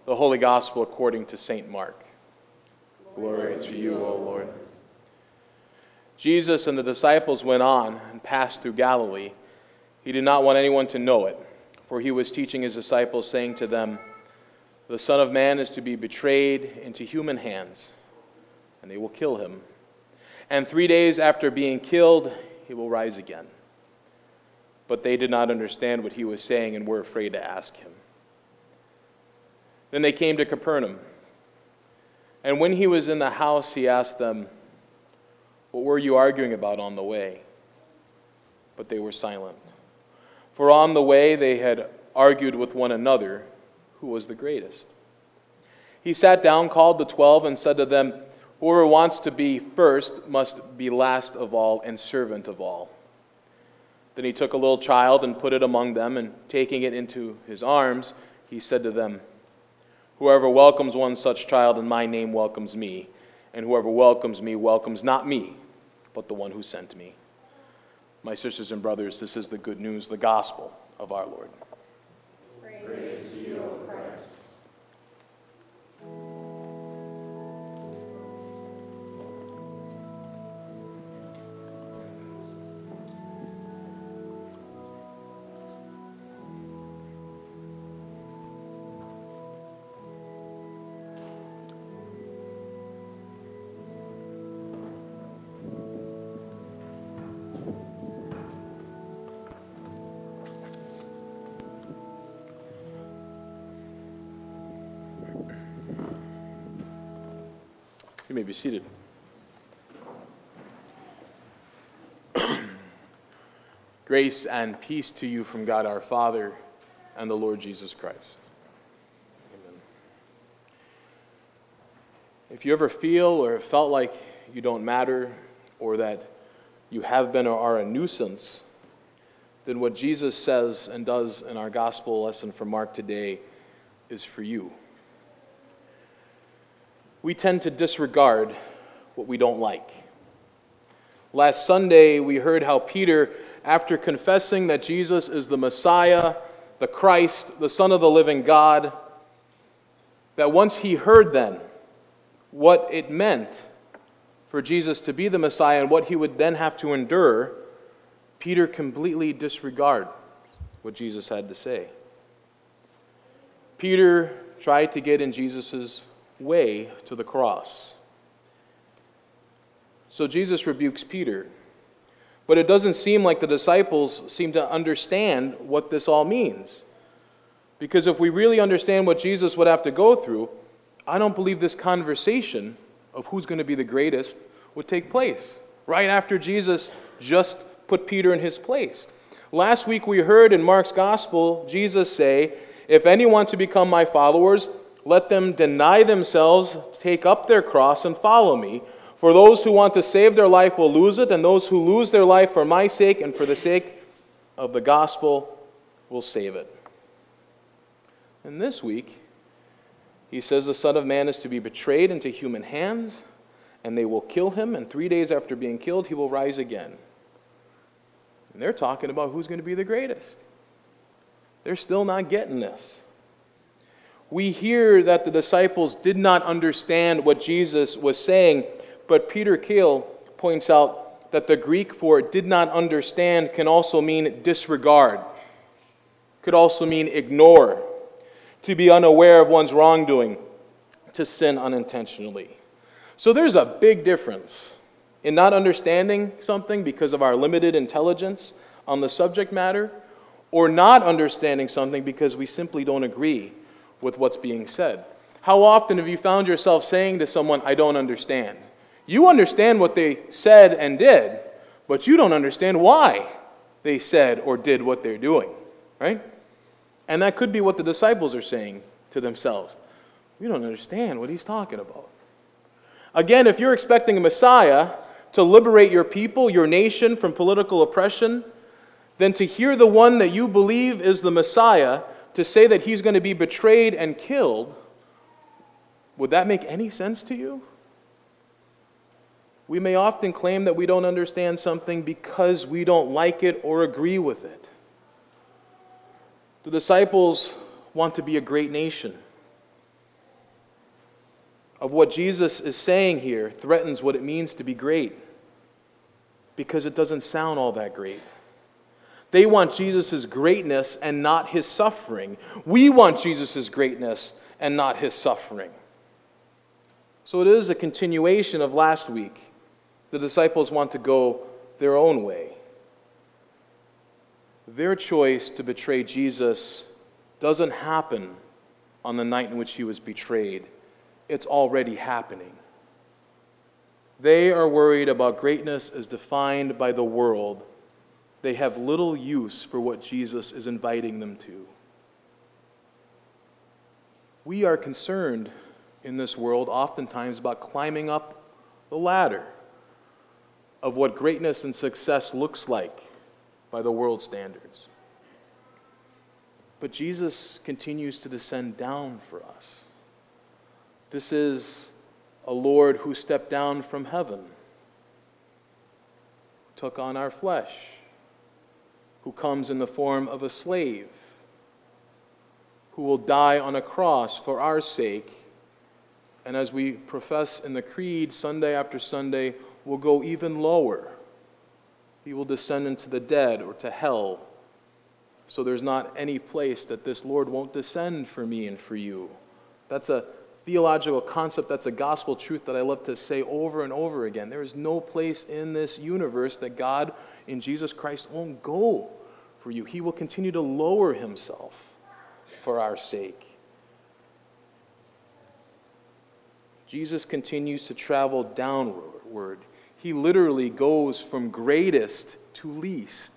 The Holy Gospel according to St. Mark. Glory to you, O Lord. Jesus and the disciples went on and passed through Galilee. He did not want anyone to know it, for he was teaching his disciples, saying to them, "The Son of Man is to be betrayed into human hands, and they will kill him. And 3 days after being killed, he will rise again." But they did not understand what he was saying and were afraid to ask him. Then they came to Capernaum. And when he was in the house, he asked them, "What were you arguing about on the way?" But they were silent. For on the way they had argued with one another who was the greatest. He sat down, called the 12, and said to them, "Whoever wants to be first must be last of all and servant of all." Then he took a little child and put it among them, and taking it into his arms, he said to them, "Whoever welcomes one such child in my name welcomes me, and whoever welcomes me welcomes not me, but the one who sent me." My sisters and brothers, this is the good news, the gospel of our Lord. Praise to you, O Christ. You may be seated. Grace and peace to you from God our Father and the Lord Jesus Christ. Amen. If you ever feel or have felt like you don't matter, or that you have been or are a nuisance, then what Jesus says and does in our gospel lesson from Mark today is for you. We tend to disregard what we don't like. Last Sunday, we heard how Peter, after confessing that Jesus is the Messiah, the Christ, the Son of the living God, that once he heard then what it meant for Jesus to be the Messiah and what he would then have to endure, Peter completely disregarded what Jesus had to say. Peter tried to get in Jesus' way to the cross. So Jesus rebukes Peter. But it doesn't seem like the disciples seem to understand what this all means. Because if we really understand what Jesus would have to go through, I don't believe this conversation of who's going to be the greatest would take place right after Jesus just put Peter in his place. Last week we heard in Mark's gospel Jesus say, "If anyone wants to become my followers, let them deny themselves, take up their cross, and follow me. For those who want to save their life will lose it, and those who lose their life for my sake and for the sake of the gospel will save it." And this week, he says the Son of Man is to be betrayed into human hands, and they will kill him, and 3 days after being killed, he will rise again. And they're talking about who's going to be the greatest. They're still not getting this. We hear that the disciples did not understand what Jesus was saying, but Peter Kale points out that the Greek for "did not understand" can also mean disregard, could also mean ignore, to be unaware of one's wrongdoing, to sin unintentionally. So there's a big difference in not understanding something because of our limited intelligence on the subject matter, or not understanding something because we simply don't agree with what's being said. How often have you found yourself saying to someone, "I don't understand"? You understand what they said and did, but you don't understand why they said or did what they're doing, right? And that could be what the disciples are saying to themselves. We don't understand what he's talking about. Again, if you're expecting a Messiah to liberate your people, your nation from political oppression, then to hear the one that you believe is the Messiah to say that he's going to be betrayed and killed, would that make any sense to you? We may often claim that we don't understand something because we don't like it or agree with it. The disciples want to be a great nation. of what Jesus is saying here threatens what it means to be great, because it doesn't sound all that great. They want Jesus' greatness and not his suffering. We want Jesus' greatness and not his suffering. So it is a continuation of last week. The disciples want to go their own way. Their choice to betray Jesus doesn't happen on the night in which he was betrayed. It's already happening. They are worried about greatness as defined by the world. They have little use for what Jesus is inviting them to. We are concerned in this world oftentimes about climbing up the ladder of what greatness and success looks like by the world's standards. But Jesus continues to descend down for us. This is a Lord who stepped down from heaven, took on our flesh, who comes in the form of a slave, who will die on a cross for our sake, and as we profess in the Creed Sunday after Sunday, will go even lower. He will descend into the dead or to hell. So there's not any place that this Lord won't descend for me and for you. That's a theological concept, that's a gospel truth that I love to say over and over again. There is no place in this universe that God in Jesus Christ won't go for you. He will continue to lower himself for our sake. Jesus continues to travel downward. He literally goes from greatest to least.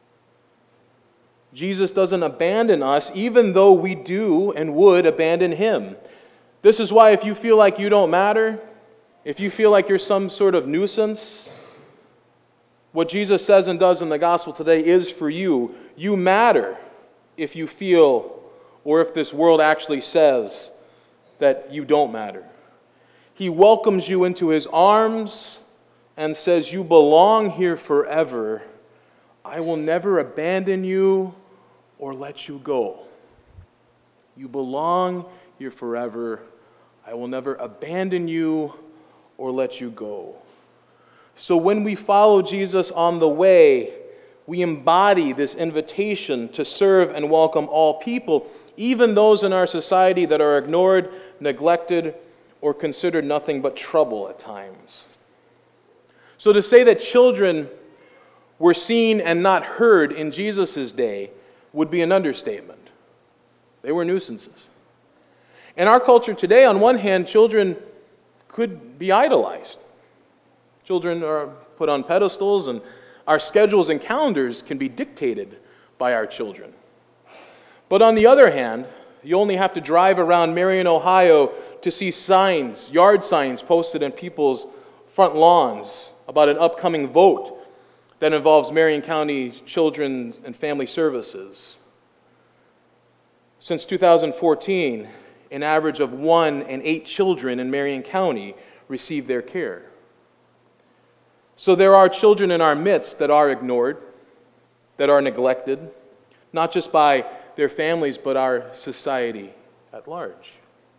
Jesus doesn't abandon us, even though we do and would abandon him. This is why if you feel like you don't matter, if you feel like you're some sort of nuisance, what Jesus says and does in the gospel today is for you. You matter if you feel, or if this world actually says that you don't matter. He welcomes you into his arms and says, you belong here forever. I will never abandon you or let you go. You belong here forever. I will never abandon you or let you go. So when we follow Jesus on the way, we embody this invitation to serve and welcome all people, even those in our society that are ignored, neglected, or considered nothing but trouble at times. So to say that children were seen and not heard in Jesus' day would be an understatement. They were nuisances. In our culture today, on one hand, children could be idolized. Children are put on pedestals, and our schedules and calendars can be dictated by our children. But on the other hand, you only have to drive around Marion, Ohio to see signs, yard signs posted in people's front lawns about an upcoming vote that involves Marion County Children's and Family Services. Since 2014, an average of 1 in 8 children in Marion County receive their care. So there are children in our midst that are ignored, that are neglected, not just by their families, but our society at large.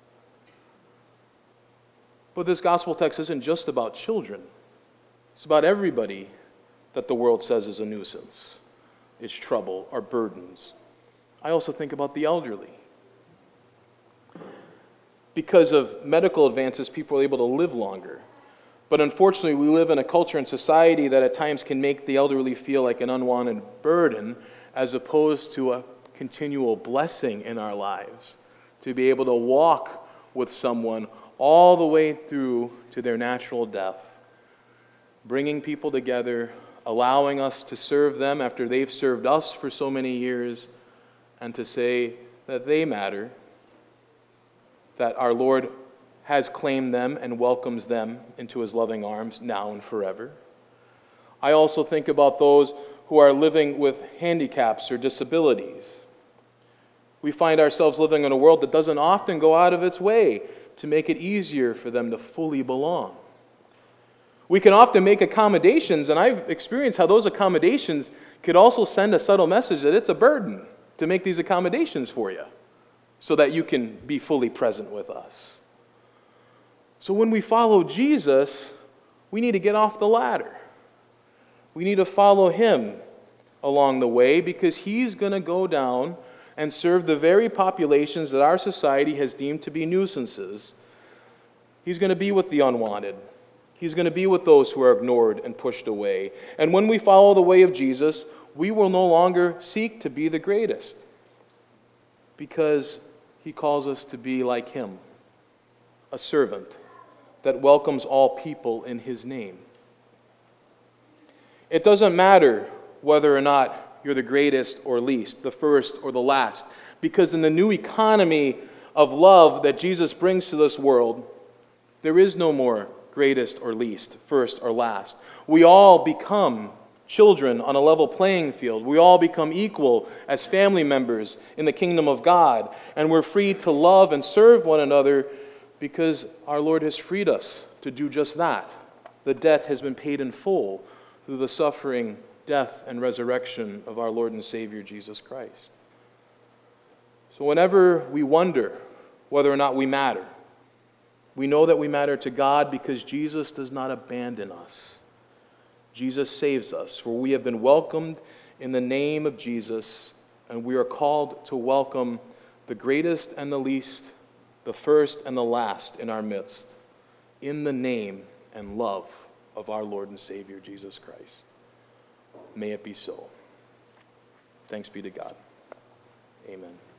But this gospel text isn't just about children. It's about everybody that the world says is a nuisance, is trouble, or burdens. I also think about the elderly. Because of medical advances, people are able to live longer. But unfortunately, we live in a culture and society that at times can make the elderly feel like an unwanted burden as opposed to a continual blessing in our lives. To be able to walk with someone all the way through to their natural death. Bringing people together, allowing us to serve them after they've served us for so many years, and to say that they matter, that our Lord has claimed them and welcomes them into his loving arms now and forever. I also think about those who are living with handicaps or disabilities. We find ourselves living in a world that doesn't often go out of its way to make it easier for them to fully belong. We can often make accommodations, and I've experienced how those accommodations could also send a subtle message that it's a burden to make these accommodations for you so that you can be fully present with us. So when we follow Jesus, we need to get off the ladder. We need to follow him along the way because he's going to go down and serve the very populations that our society has deemed to be nuisances. He's going to be with the unwanted. He's going to be with those who are ignored and pushed away. And when we follow the way of Jesus, we will no longer seek to be the greatest because he calls us to be like him, a servant that welcomes all people in his name. It doesn't matter whether or not you're the greatest or least, the first or the last, because in the new economy of love that Jesus brings to this world, there is no more greatest or least, first or last. We all become children on a level playing field. We all become equal as family members in the kingdom of God, and we're free to love and serve one another because our Lord has freed us to do just that. The debt has been paid in full through the suffering, death, and resurrection of our Lord and Savior Jesus Christ. So whenever we wonder whether or not we matter, we know that we matter to God because Jesus does not abandon us. Jesus saves us, for we have been welcomed in the name of Jesus, and we are called to welcome the greatest and the least, the first and the last in our midst, in the name and love of our Lord and Savior Jesus Christ. May it be so. Thanks be to God. Amen.